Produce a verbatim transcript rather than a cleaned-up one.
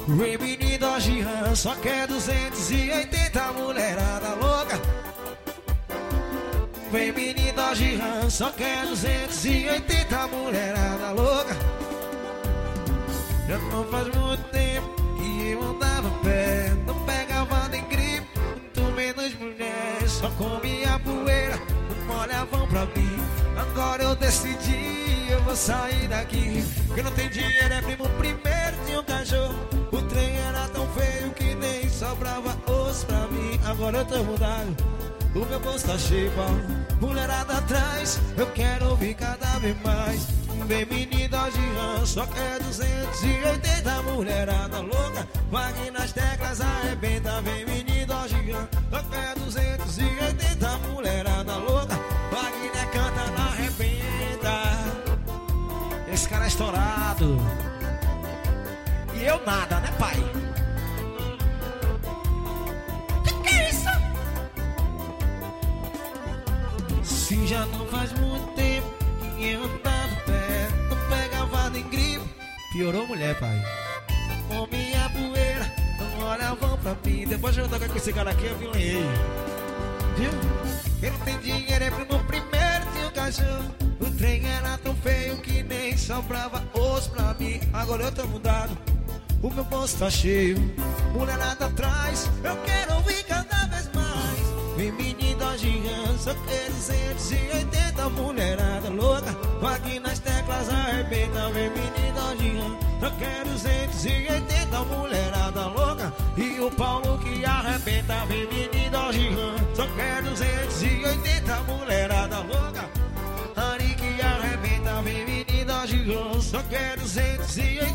Vem menino Jean, só quer duzentos e oitenta, mulherada louca. Vem menino Jean, só quer duzentos e oitenta, mulherada louca. Já não faz muito tempo que eu andava a pé, não pegava nem gripe, muito menos mulher. Só comia poeira, não olhavam pra mim. Agora eu decidi, eu vou sair daqui. Quem não tem dinheiro é primo primeiro de um cachorro. O trem era tão feio que nem sobrava osso pra mim. Agora eu tô mudado, o meu bolso tá cheio, pau. Mulherada atrás, eu quero ouvir cada vez mais. Vem menina Jean, só quer duzentos e oitenta, mulherada louca. Vague nas teclas, arrebenta. Vem menina Jean, só quer duzentos e oitenta, mulherada louca. Wagner canta na arrebenta. Esse cara é estourado. E eu nada, né, pai? Que que é isso? Se já não faz muito tempo que eu tava pé, não pegava nem gripe. Piorou, mulher, pai. Comia poeira, não olhavam pra mim. Depois de eu tocar com esse cara aqui, eu violei. Viu? Quem não tem dinheiro é primo primeiro de um cachorro. O trem era tão feio que nem sobrava osso pra mim. Agora eu tô mudado, o meu bolso tá cheio. Mulherada atrás, eu quero ouvir cada vez mais. Vem menina Jean, só quer duzentos e oitenta, mulherada louca. Aqui nas teclas arrebenta. Vem menina Jean, só quer duzentos e oitenta, mulherada louca. E o Paulo que arrebenta. Vem menina Jean, só quer duzentos e oitenta, mulherada louca. Ari que arrebenta. Vem menina Jean, só quer duzentos e oitenta.